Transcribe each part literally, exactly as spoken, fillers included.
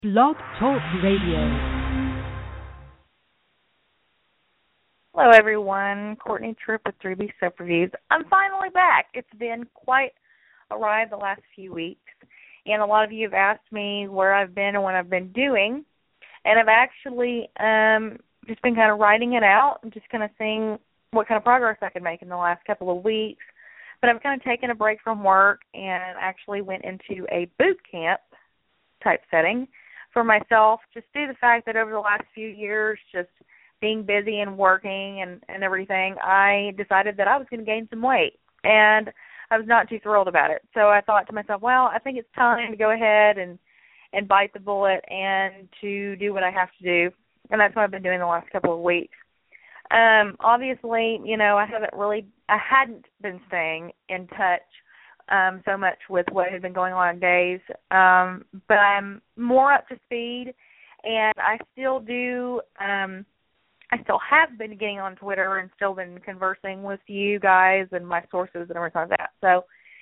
Blog Talk Radio. Hello, everyone. Courtney Tripp with three B Soap Reviews. I'm finally back. It's been quite a ride the last few weeks, and a lot of you have asked me where I've been and what I've been doing, and I've actually um, just been kind of writing it out and just kind of seeing what kind of progress I could make in the last couple of weeks. But I've kind of taken a break from work and actually went into a boot camp type setting for myself, just due to the fact that over the last few years, just being busy and working and, and everything, I decided that I was going to gain some weight, and I was not too thrilled about it. So I thought to myself, well, I think it's time to go ahead and, and bite the bullet and to do what I have to do, and that's what I've been doing the last couple of weeks. Um, obviously, you know, I haven't really, I hadn't been staying in touch Um, so much with what had been going on in days, um, but I'm more up to speed, and I still do, um, I still have been getting on Twitter and still been conversing with you guys and my sources and everything like that. So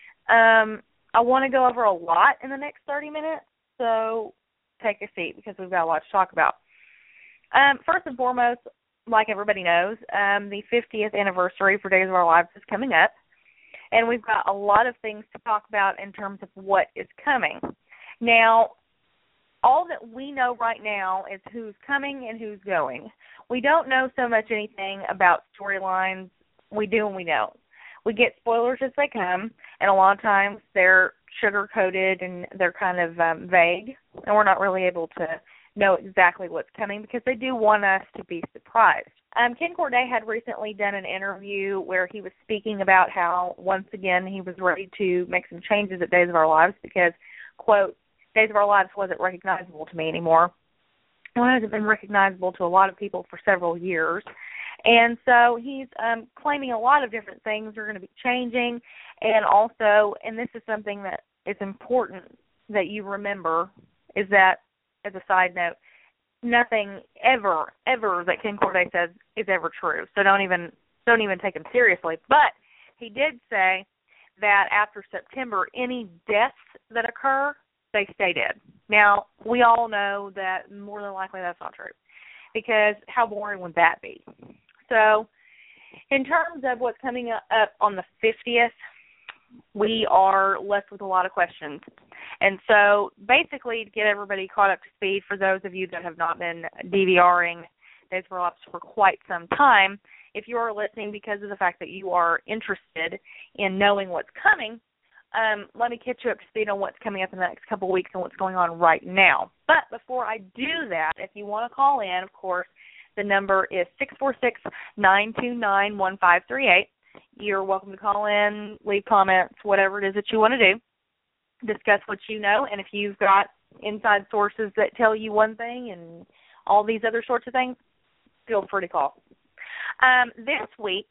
um, I want to go over a lot in the next thirty minutes, so take a seat because we've got a lot to talk about. Um, first and foremost, like everybody knows, um, the fiftieth anniversary for Days of Our Lives is coming up. And we've got a lot of things to talk about in terms of what is coming. Now, all that we know right now is who's coming and who's going. We don't know so much anything about storylines. We do and we don't. We get spoilers as they come, and a lot of times they're sugar-coated and they're kind of um, vague, and we're not really able to know exactly what's coming because they do want us to be surprised. Um, Ken Corday had recently done an interview where he was speaking about how, once again, he was ready to make some changes at Days of Our Lives because, quote, Days of Our Lives wasn't recognizable to me anymore. Well, it hasn't been recognizable to a lot of people for several years. And so he's um, claiming a lot of different things are going to be changing. And also, and this is something that is important that you remember, is that, as a side note, nothing ever, ever that Ken Corday says is ever true. So don't even don't even take him seriously. But he did say that after September, any deaths that occur, they stay dead. Now, we all know that more than likely that's not true because how boring would that be? So in terms of what's coming up on the fiftieth, we are left with a lot of questions. And so basically to get everybody caught up to speed, for those of you that have not been DVRing Days of Our Lives for quite some time, if you are listening because of the fact that you are interested in knowing what's coming, um, let me catch you up to speed on what's coming up in the next couple of weeks and what's going on right now. But before I do that, if you want to call in, of course, the number is six four six, nine two nine, one five three eight. You're welcome to call in, leave comments, whatever it is that you want to do. Discuss what you know, and if you've got inside sources that tell you one thing and all these other sorts of things, feel free to call. Um, this week,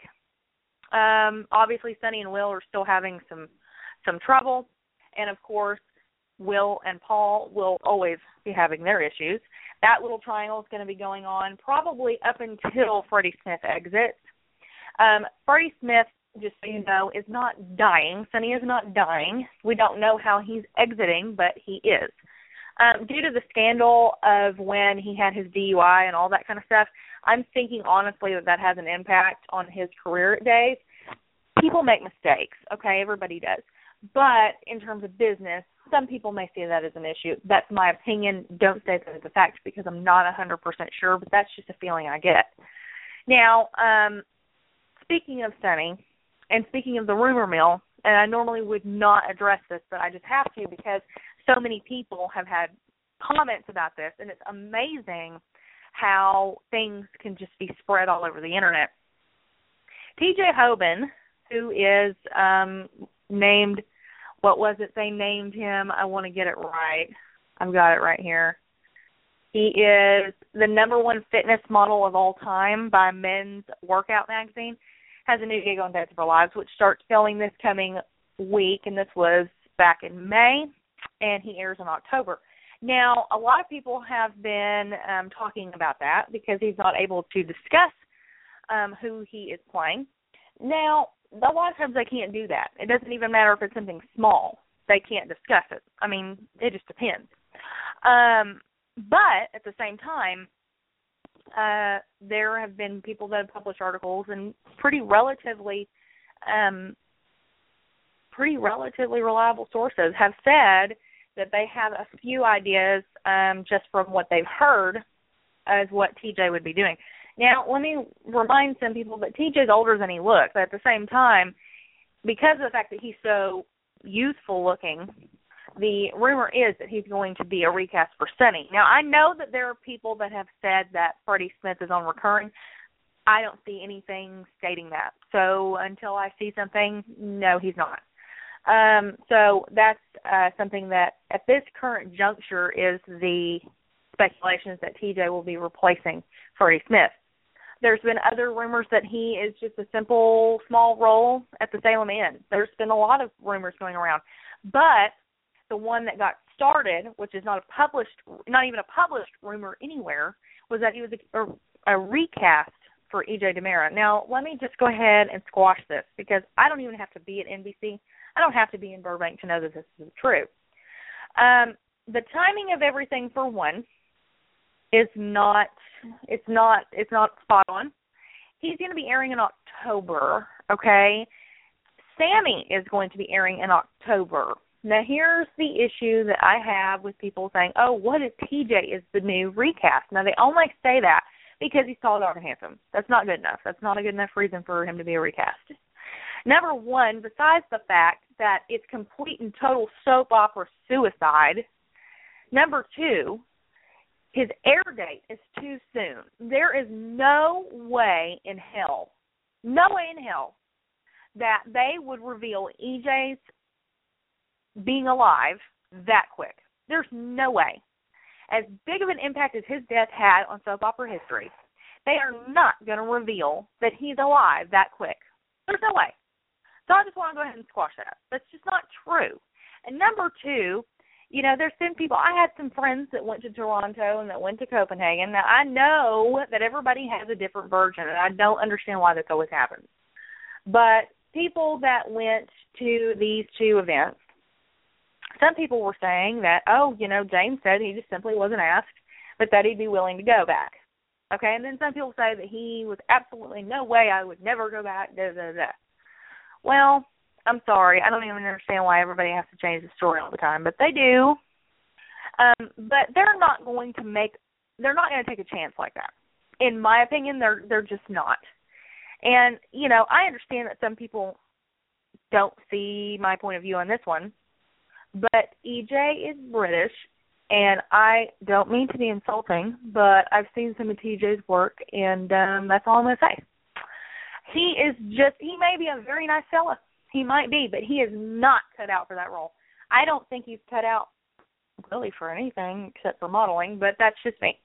um, obviously Sonny and Will are still having some some trouble, and of course Will and Paul will always be having their issues. That little triangle is going to be going on probably up until Freddie Smith exits. Um, Freddie Smith, just so you know, is not dying. Sonny is not dying. We don't know how he's exiting, but he is. Um, due to the scandal of when he had his D U I and all that kind of stuff, I'm thinking honestly that that has an impact on his career at Days. People make mistakes, okay? Everybody does. But in terms of business, some people may see that as an issue. That's my opinion. Don't say that as a fact because I'm not one hundred percent sure, but that's just a feeling I get. Now, um, speaking of Sonny, and speaking of the rumor mill, and I normally would not address this, but I just have to because so many people have had comments about this, and it's amazing how things can just be spread all over the Internet. T J Hoban, who is um, named, what was it they named him? I want to get it right. I've got it right here. He is the number one fitness model of all time by Men's Workout magazine. Has a new gig on Days of Our Lives, which starts filming this coming week, and this was back in May, and he airs in October. Now, a lot of people have been um, talking about that because he's not able to discuss um, who he is playing. Now, a lot of times they can't do that. It doesn't even matter if it's something small. They can't discuss it. I mean, it just depends. Um, but at the same time, uh, there have been people that have published articles and pretty relatively, um, pretty relatively reliable sources have said that they have a few ideas um, just from what they've heard as what T J would be doing. Now, let me remind some people that T J's older than he looks, but at the same time, because of the fact that he's so youthful looking, the rumor is that he's going to be a recast for Sonny. Now, I know that there are people that have said that Freddie Smith is on recurring. I don't see anything stating that. So until I see something, no, he's not. Um, so that's uh, something that at this current juncture is the speculations that T J will be replacing Freddie Smith. There's been other rumors that he is just a simple, small role at the Salem Inn. There's been a lot of rumors going around. But the one that got started, which is not a published, not even a published rumor anywhere, was that he was a, a, a recast for E J DiMera. Now, let me just go ahead and squash this, because I don't even have to be at N B C. I don't have to be in Burbank to know that this is true. Um, the timing of everything, for one, is not, it's not, it's not spot on. He's going to be airing in October, okay? Sammy is going to be airing in October. Now, here's the issue that I have with people saying, oh, what if T J is the new recast? Now, they only say that because he's tall, dark, and handsome. That's not good enough. That's not a good enough reason for him to be a recast. Number one, besides the fact that it's complete and total soap opera suicide, number two, his air date is too soon. There is no way in hell, no way in hell, that they would reveal E J's being alive that quick. There's no way. As big of an impact as his death had on soap opera history, they are not going to reveal that he's alive that quick. There's no way. So I just want to go ahead and squash that. That's just not true. And number two, you know, there's been people, I had some friends that went to Toronto and that went to Copenhagen. Now, I know that everybody has a different version, and I don't understand why this always happens. But people that went to these two events, some people were saying that, oh, you know, James said he just simply wasn't asked, but that he'd be willing to go back. Okay, and then some people say that he was absolutely no way, I would never go back, da, da, da. Well, I'm sorry, I don't even understand why everybody has to change the story all the time, but they do. Um, but they're not going to make, they're not going to take a chance like that. In my opinion, they're they're just not. And, you know, I understand that some people don't see my point of view on this one, but E J is British, and I don't mean to be insulting, but I've seen some of T J's work, and um, that's all I'm going to say. He is just, he may be a very nice fella. He might be, but he is not cut out for that role. I don't think he's cut out really for anything except for modeling, but that's just me.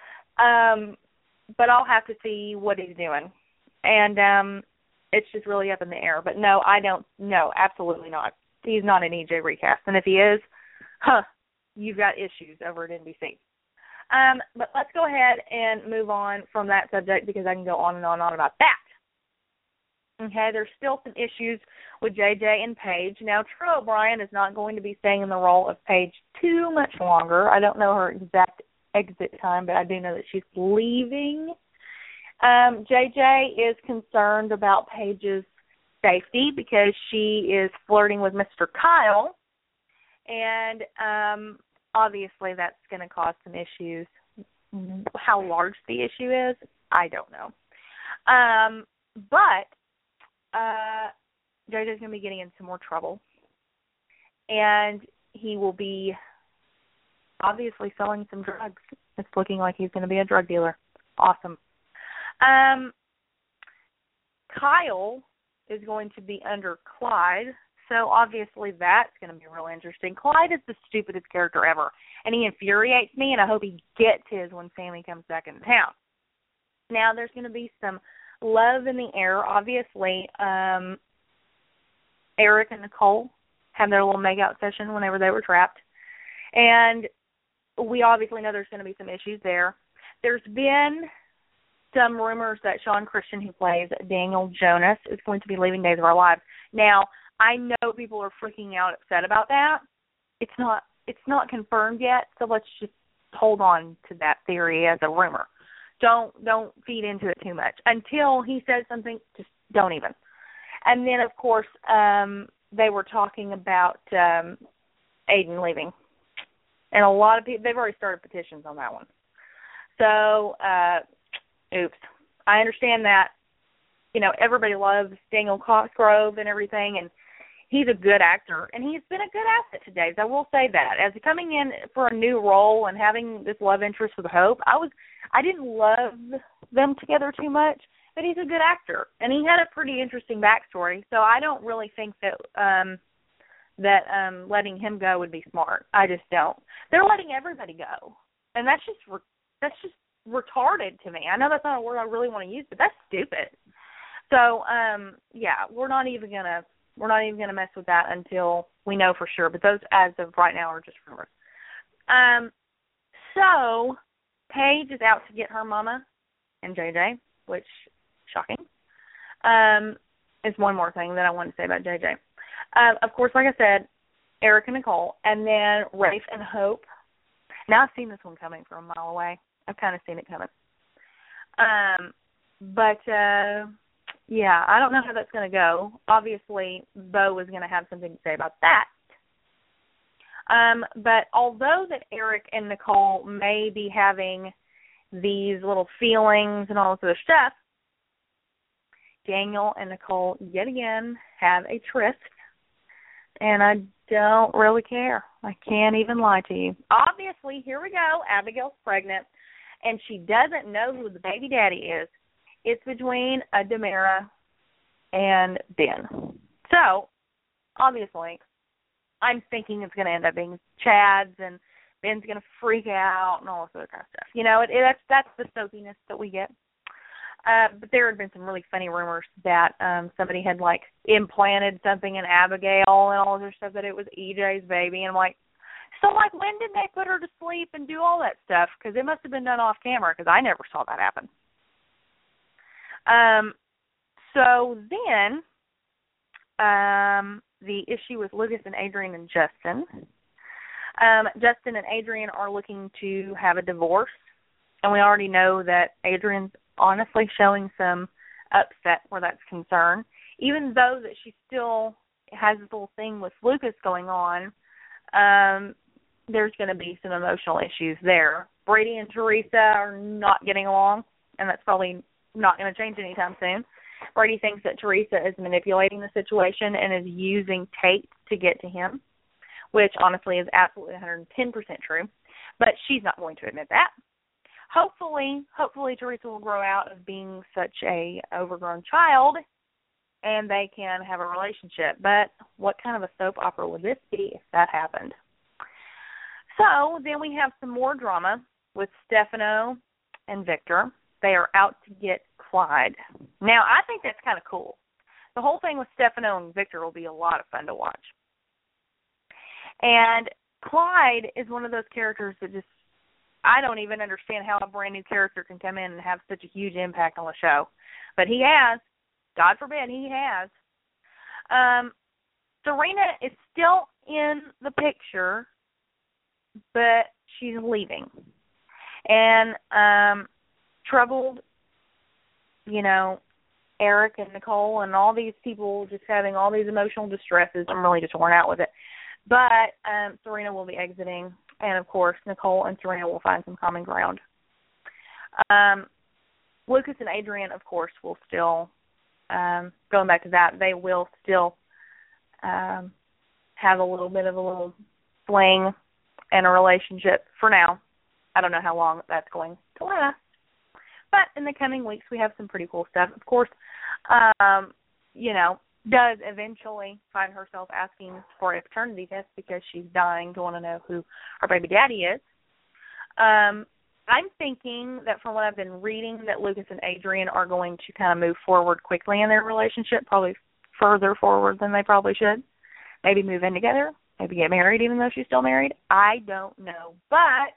Um, but I'll have to see what he's doing. And um, it's just really up in the air. But no, I don't, no, absolutely not. He's not an E J recast. And if he is, huh, you've got issues over at N B C. Um, but let's go ahead and move on from that subject, because I can go on and on and on about that. Okay, there's still some issues with J J and Paige. Now, True O'Brien is not going to be staying in the role of Paige too much longer. I don't know her exact exit time, but I do know that she's leaving. Um, J J is concerned about Paige's safety because she is flirting with Mister Kyle, and um, obviously that's going to cause some issues. How large the issue is, I don't know. Um, but Uh, J J's going to be getting in some more trouble, and he will be obviously selling some drugs. It's looking like he's going to be a drug dealer. Awesome. Um, Kyle is going to be under Clyde, so obviously that's going to be real interesting. Clyde is the stupidest character ever, and he infuriates me, and I hope he gets his when Sammy comes back into town. Now, there's going to be some love in the air, obviously. Um, Eric and Nicole had their little make-out session whenever they were trapped. And we obviously know there's going to be some issues there. There's been some rumors that Sean Christian, who plays Daniel Jonas, is going to be leaving Days of Our Lives. Now, I know people are freaking out upset about that. It's not it's not confirmed yet, so let's just hold on to that theory as a rumor. Don't don't feed into it too much. Until he says something, just don't even. And then, of course, um, they were talking about um, Aiden leaving. And a lot of people, they've already started petitions on that one. So, uh, oops. I understand that, you know, everybody loves Daniel Cosgrove and everything, and he's a good actor, and he's been a good asset to Dave's. I will say that. As coming in for a new role and having this love interest with Hope, I was I didn't love them together too much, but he's a good actor, and he had a pretty interesting backstory. So I don't really think that um, that um, letting him go would be smart. I just don't. They're letting everybody go, and that's just that's just retarded to me. I know that's not a word I really want to use, but that's stupid. So um, yeah, we're not even gonna. We're not even going to mess with that until we know for sure. But those, as of right now, are just rumors. Um, so, Paige is out to get her mama and J J, which, shocking. Um, is one more thing that I want to say about J J. Uh, of course, like I said, Eric and Nicole, and then Rafe and Hope. Now, I've seen this one coming from a mile away. I've kind of seen it coming. Um, but... Uh, Yeah, I don't know how that's going to go. Obviously, Bo is going to have something to say about that. Um, but although that Eric and Nicole may be having these little feelings and all this other stuff, Daniel and Nicole, yet again, have a tryst, and I don't really care. I can't even lie to you. Obviously, here we go, Abigail's pregnant, and she doesn't know who the baby daddy is. It's between a Demira and Ben. So, obviously, I'm thinking it's going to end up being Chad's, and Ben's going to freak out and all this other kind of stuff. You know, it, it, that's that's the soapiness that we get. Uh, but there had been some really funny rumors that um, somebody had, like, implanted something in Abigail and all this other stuff, that it was E J's baby. And I'm like, so, like, when did they put her to sleep and do all that stuff? Because it must have been done off camera, because I never saw that happen. Um, so then, um, the issue with Lucas and Adrian and Justin. Um, Justin and Adrian are looking to have a divorce, and we already know that Adrian's honestly showing some upset where that's concerned, even though that she still has this little thing with Lucas going on. Um, there's going to be some emotional issues there. Brady and Teresa are not getting along, and that's probably not going to change anytime soon. Brady thinks that Teresa is manipulating the situation and is using Tate to get to him, which honestly is absolutely one hundred ten percent true, but she's not going to admit that. Hopefully, hopefully Teresa will grow out of being such a overgrown child and they can have a relationship. But what kind of a soap opera would this be if that happened? So then we have some more drama with Stefano and Victor. They are out to get Clyde. Now, I think that's kind of cool. The whole thing with Stefano and Victor will be a lot of fun to watch. And Clyde is one of those characters that just, I don't even understand how a brand new character can come in and have such a huge impact on the show. But he has. God forbid he has. Um, Serena is still in the picture, but she's leaving. And um, troubled, you know, Eric and Nicole and all these people just having all these emotional distresses. I'm really just worn out with it. But um, Serena will be exiting, and, of course, Nicole and Serena will find some common ground. Um, Lucas and Adrian, of course, will still, um, going back to that, they will still um, have a little bit of a little fling and a relationship for now. I don't know how long that's going to last. But in the coming weeks, we have some pretty cool stuff. Of course, um, you know, does eventually find herself asking for a paternity test because she's dying to want to know who her baby daddy is. Um, I'm thinking that from what I've been reading, that Lucas and Adrian are going to kind of move forward quickly in their relationship, probably further forward than they probably should. Maybe move in together, maybe get married even though she's still married. I don't know. But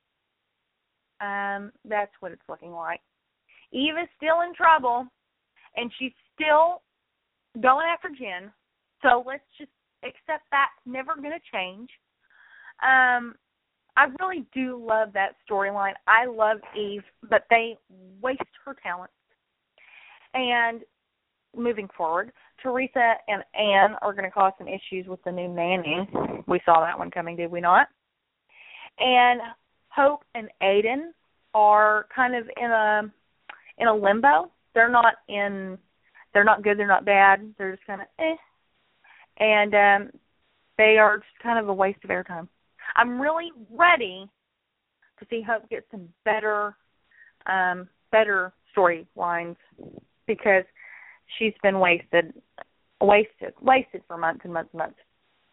um, that's what it's looking like. Eva's still in trouble, and she's still going after Jen, so let's just accept that's never going to change. Um, I really do love that storyline. I love Eve, but they waste her talent. And moving forward, Teresa and Anne are going to cause some issues with the new nanny. We saw that one coming, did we not? And Hope and Aiden are kind of in a in a limbo. They're not in. They're not good. They're not bad. They're just kind of eh. And um, they are just kind of a waste of airtime. I'm really ready to see Hope get some better, um, better storylines because she's been wasted, wasted, wasted for months and months and months.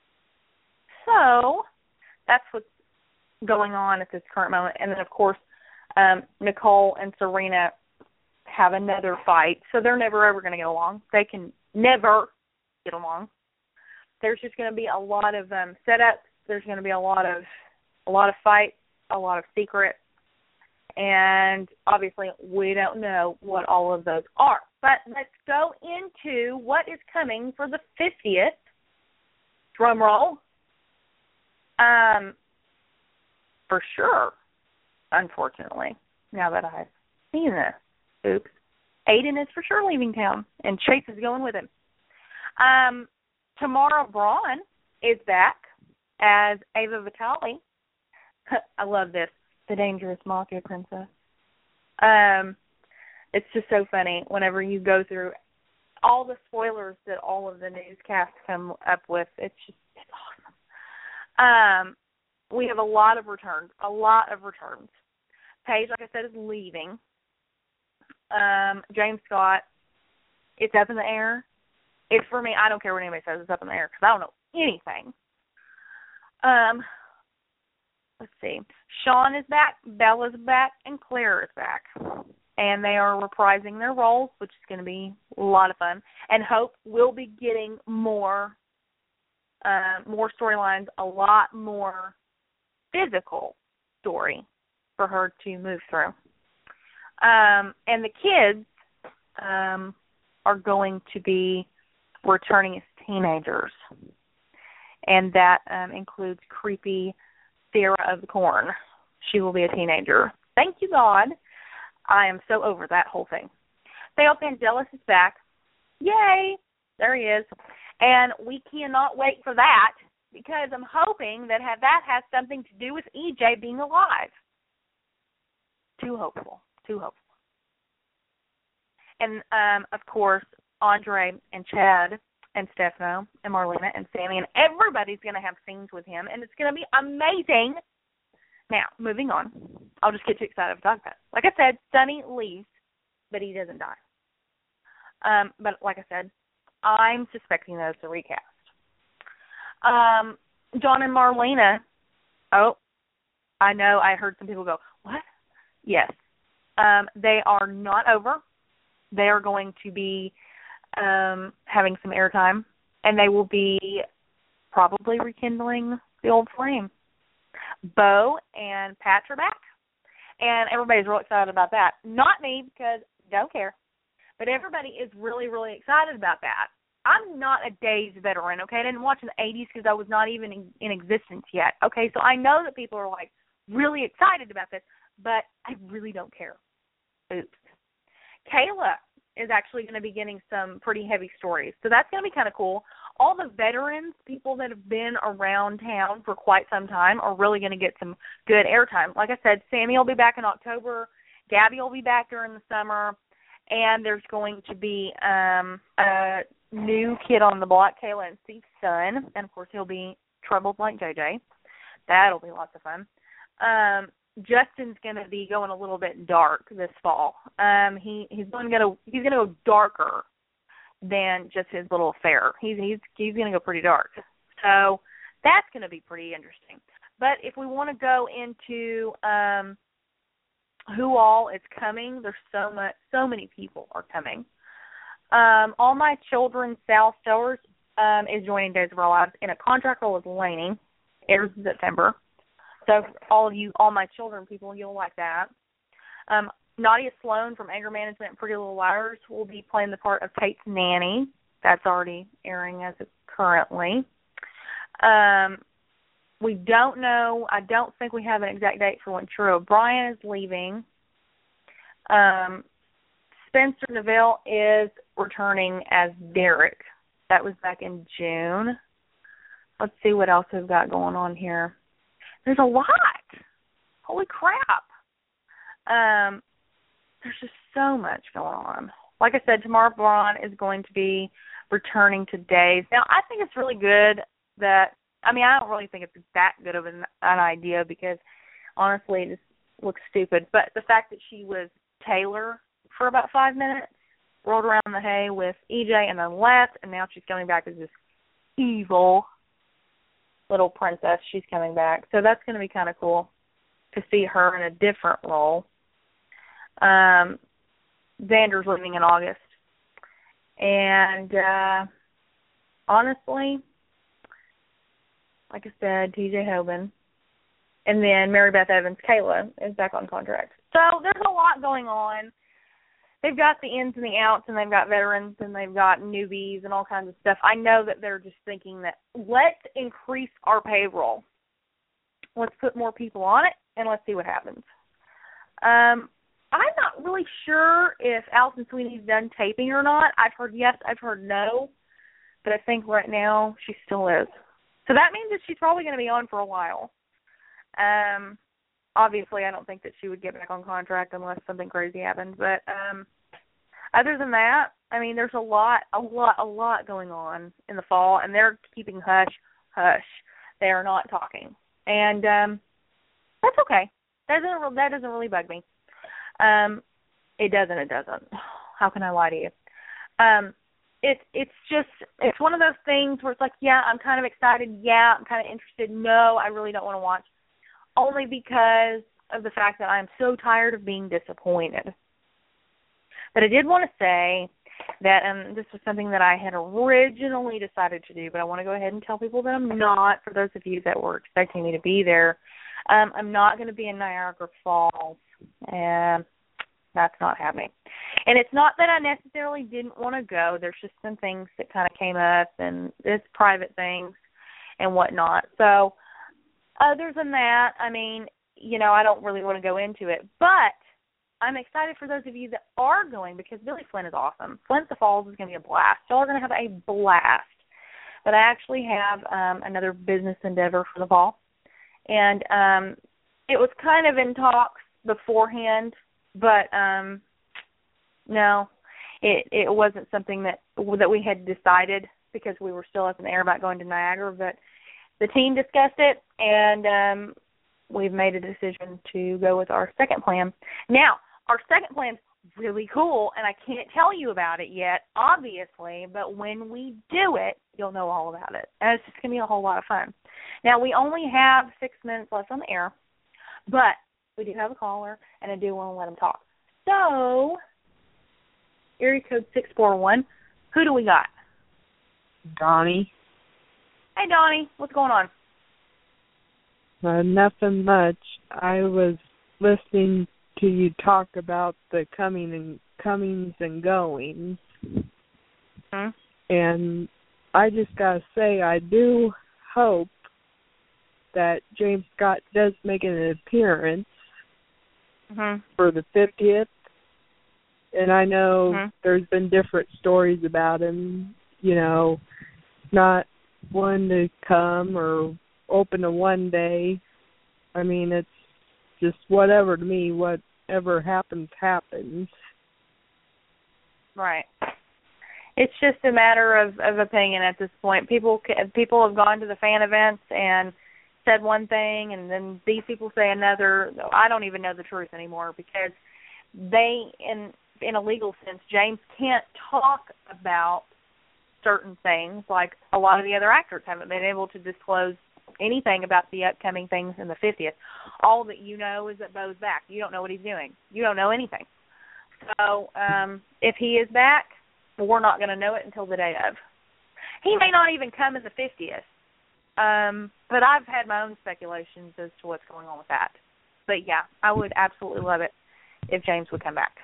So that's what's going on at this current moment. And then, of course, um, Nicole and Serena have another fight, so they're never ever going to get along. They can never get along. There's just going to be a lot of um, setups. There's going to be a lot of a lot of fights, a lot of secrets, and obviously we don't know what all of those are. But let's go into what is coming for the fiftieth. Drum roll. Um, for sure, unfortunately, now that I've seen this. Oops. Aiden is for sure leaving town, and Chase is going with him. Um, Tamara Braun is back as Ava Vitale. I love this. The Dangerous Mafia Princess. Um, it's just so funny whenever you go through all the spoilers that all of the newscasts come up with. It's just it's awesome. Um, we have a lot of returns, a lot of returns. Paige, like I said, is leaving. Um, James Scott, it's up in the air. It's for me, I don't care what anybody says, it's up in the air because I don't know anything. Um, let's see. Sean is back, Bella's back, and Claire is back. And they are reprising their roles, which is going to be a lot of fun. And Hope will be getting more, uh, more storylines, a lot more physical story for her to move through. Um, and the kids um, are going to be returning as teenagers. And that um, includes creepy Sarah of the Corn. She will be a teenager. Thank you, God. I am so over that whole thing. Theo Vangelis is back. Yay! There he is. And we cannot wait for that because I'm hoping that have, that has something to do with E J being alive. Too hopeful. Too hopeful. And, um, of course, Andre and Chad and Stefano and Marlena and Sammy and everybody's going to have scenes with him, and it's going to be amazing. Now, moving on. I'll just get too excited to talk about it. Like I said, Sonny leaves, but he doesn't die. Um, but like I said, I'm suspecting that it's a recast. Um, John and Marlena, oh, I know I heard some people go, what? Yes. Um, they are not over. They are going to be um, having some airtime, and they will be probably rekindling the old flame. Bo and Pat are back, and everybody's real excited about that. Not me, because I don't care, but everybody is really, really excited about that. I'm not a Days veteran, okay? I didn't watch in the eighties because I was not even in, in existence yet, okay? So I know that people are, like, really excited about this, but I really don't care. Oops. Kayla is actually going to be getting some pretty heavy stories, so that's going to be kind of cool. All the veterans, people that have been around town for quite some time, are really going to get some good airtime. Like I said, Sammy will be back in October. Gabby will be back during the summer. And there's going to be um, a new kid on the block, Kayla and Steve's son. And, of course, he'll be troubled like J J. That'll be lots of fun. Um, Justin's going to be going a little bit dark this fall. Um, he he's going to he's going to go darker than just his little affair. He's he's he's going to go pretty dark. So that's going to be pretty interesting. But if we want to go into um, who all is coming, there's so much, so many people are coming. Um, All My Children, Sal Stowers um, is joining Days of Our Lives in a contract role with Lainey. Airs in September. So for all of you All My Children people, you'll like that. Um, Nadia Sloan from Anger Management and Pretty Little Liars will be playing the part of Tate's nanny. That's already airing as of currently. Um, we don't know. I don't think we have an exact date for when True O'Brien is leaving. Um, Spencer Neville is returning as Derek. That was back in June. Let's see what else we've got going on here. There's a lot. Holy crap. Um, there's just so much going on. Like I said, Tamara Braun is going to be returning to Days. Now, I think it's really good that, I mean, I don't really think it's that good of an, an idea because, honestly, it just looks stupid. But the fact that she was Taylor for about five minutes, rolled around the hay with E J and then left, and now she's coming back as this evil little princess. She's coming back. So that's going to be kind of cool to see her in a different role. Um, Xander's leaving in August. And uh, honestly, like I said, T J Hoban. And then Mary Beth Evans, Kayla, is back on contract. So there's a lot going on. They've got the ins and the outs, and they've got veterans, and they've got newbies and all kinds of stuff. I know that they're just thinking that let's increase our payroll. Let's put more people on it, and let's see what happens. Um, I'm not really sure if Allison Sweeney's done taping or not. I've heard yes, I've heard no, but I think right now she still is. So that means that she's probably going to be on for a while. Um, obviously, I don't think that she would get back on contract unless something crazy happened. But um, other than that, I mean, there's a lot, a lot, a lot going on in the fall, and they're keeping hush, hush. They are not talking, and um, that's okay. That doesn't that doesn't really bug me. Um, it doesn't. It doesn't. How can I lie to you? Um, it's it's just it's one of those things where it's like, yeah, I'm kind of excited. Yeah, I'm kind of interested. No, I really don't want to watch. Only because of the fact that I'm so tired of being disappointed. But I did want to say that, and this was something that I had originally decided to do, but I want to go ahead and tell people that I'm not, for those of you that were expecting me to be there, um, I'm not going to be in Niagara Falls, and that's not happening. And it's not that I necessarily didn't want to go. There's just some things that kind of came up, and it's private things and whatnot. So, other than that, I mean, you know, I don't really want to go into it. But I'm excited for those of you that are going because Billy Flynn is awesome. Flint the Falls is going to be a blast. Y'all are going to have a blast. But I actually have um, another business endeavor for the fall. And um, it was kind of in talks beforehand, but um, no, it it wasn't something that that we had decided because we were still up in the air about going to Niagara, but the team discussed it, and um, we've made a decision to go with our second plan. Now, our second plan's really cool, and I can't tell you about it yet, obviously, but when we do it, you'll know all about it. And it's just going to be a whole lot of fun. Now, we only have six minutes left on the air, but we do have a caller, and I do want to let him talk. So, area code six four one, who do we got? Donnie. Hey, Donnie, what's going on? Uh, nothing much. I was listening to you talk about the coming and comings and goings, hmm? and I just gotta say I do hope that James Scott does make an appearance mm-hmm. for the fiftieth. And I know mm-hmm. there's been different stories about him, you know, not one to come or open to one day. I mean, it's just whatever to me. Whatever happens, happens. Right. It's just a matter of, of opinion at this point. People people have gone to the fan events and said one thing, and then these people say another. I don't even know the truth anymore because they, in in a legal sense, James can't talk about certain things like a lot of the other actors haven't been able to disclose anything about the upcoming things in the fiftieth. All that you know is that Bo's back. You don't know what he's doing. You don't know anything. So um, if he is back, we're not going to know it until the day of. He may not even come in the fiftieth, um, but I've had my own speculations as to what's going on with that. But, yeah, I would absolutely love it if James would come back.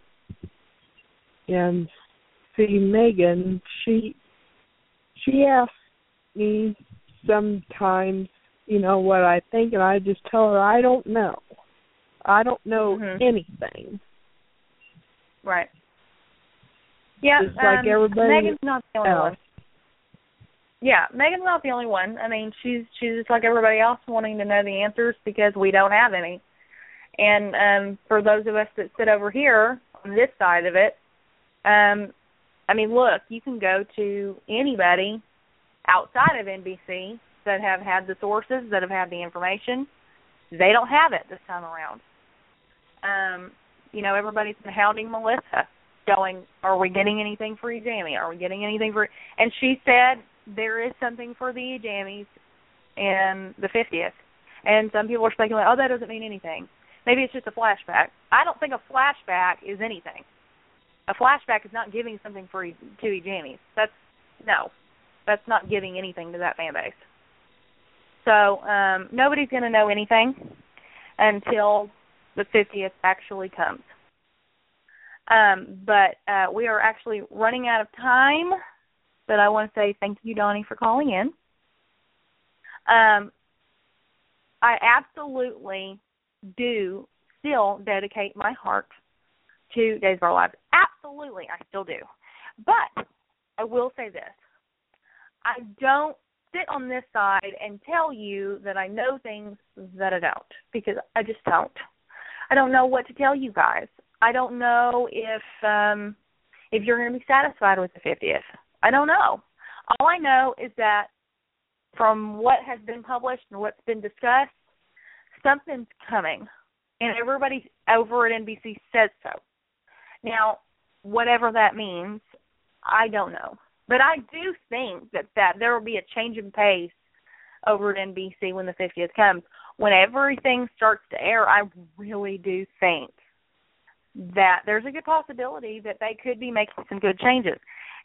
And see, Megan, she she asks me sometimes you know, what I think, and I just tell her I don't know. I don't know mm-hmm. anything. Right. Yeah, just like um, everybody Megan's not the only else. one. Yeah, Megan's not the only one. I mean, she's she's just like everybody else, wanting to know the answers because we don't have any. And um, for those of us that sit over here on this side of it, um, I mean, look, you can go to anybody outside of N B C that have had the sources, that have had the information. They don't have it this time around. Um, you know, everybody's been hounding Melissa, going, are we getting anything for Jamie? Are we getting anything for... And she said there is something for the Jammies in the fiftieth. And some people are speculating, oh, that doesn't mean anything. Maybe it's just a flashback. I don't think a flashback is anything. A flashback is not giving something for to the Jammies. That's, no. That's not giving anything to that fan base. So um, nobody's going to know anything until the fiftieth actually comes. Um, but uh, we are actually running out of time. But I want to say thank you, Donnie, for calling in. Um, I absolutely do still dedicate my heart to Days of Our Lives. Absolutely, I still do. But I will say this. I don't sit on this side and tell you that I know things that I don't, because I just don't. I don't know what to tell you guys. I don't know if um, if you're going to be satisfied with the fiftieth. I don't know. All I know is that from what has been published and what's been discussed, something's coming, and everybody over at N B C says so. Now, whatever that means, I don't know. But I do think that, that there will be a change in pace over at N B C when the fiftieth comes. When everything starts to air, I really do think that there's a good possibility that they could be making some good changes.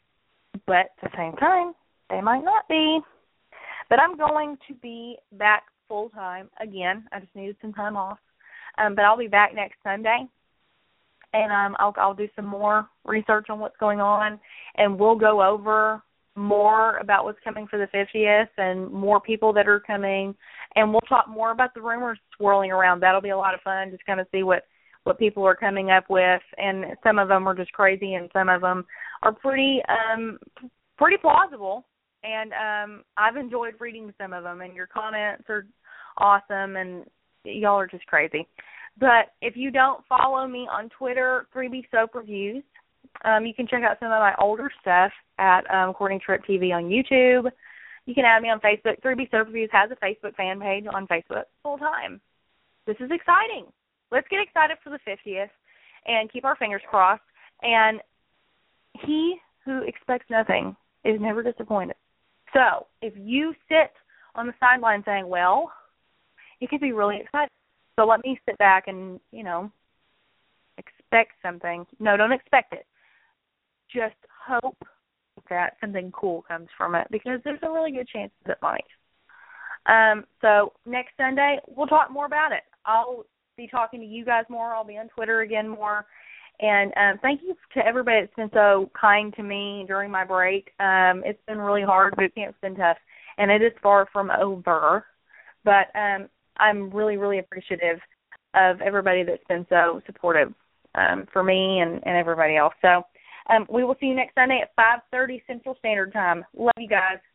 But at the same time, they might not be. But I'm going to be back full-time again. I just needed some time off. Um, but I'll be back next Sunday. And um, I'll, I'll do some more research on what's going on, and we'll go over more about what's coming for the fiftieth and more people that are coming, and we'll talk more about the rumors swirling around. That'll be a lot of fun, just kind of see what, what people are coming up with, and some of them are just crazy, and some of them are pretty um, pretty plausible, and um, I've enjoyed reading some of them, and your comments are awesome, and y'all are just crazy. But if you don't follow me on Twitter, three B Soap Reviews, um, you can check out some of my older stuff at um, Courtney Tripp T V on YouTube. You can add me on Facebook. three B Soap Reviews has a Facebook fan page on Facebook full time. This is exciting. Let's get excited for the fiftieth and keep our fingers crossed. And he who expects nothing is never disappointed. So if you sit on the sideline saying, well, you could be really excited. So let me sit back and, you know, expect something. No, don't expect it. Just hope that something cool comes from it, because there's a really good chance that it might. Um, so next Sunday, we'll talk more about it. I'll be talking to you guys more. I'll be on Twitter again more. And um, thank you to everybody that's been so kind to me during my break. Um, it's been really hard. Boot camp's been tough, and it is far from over. But um, I'm really, really appreciative of everybody that's been so supportive um, for me and, and everybody else. So um, we will see you next Sunday at five thirty Central Standard Time. Love you guys.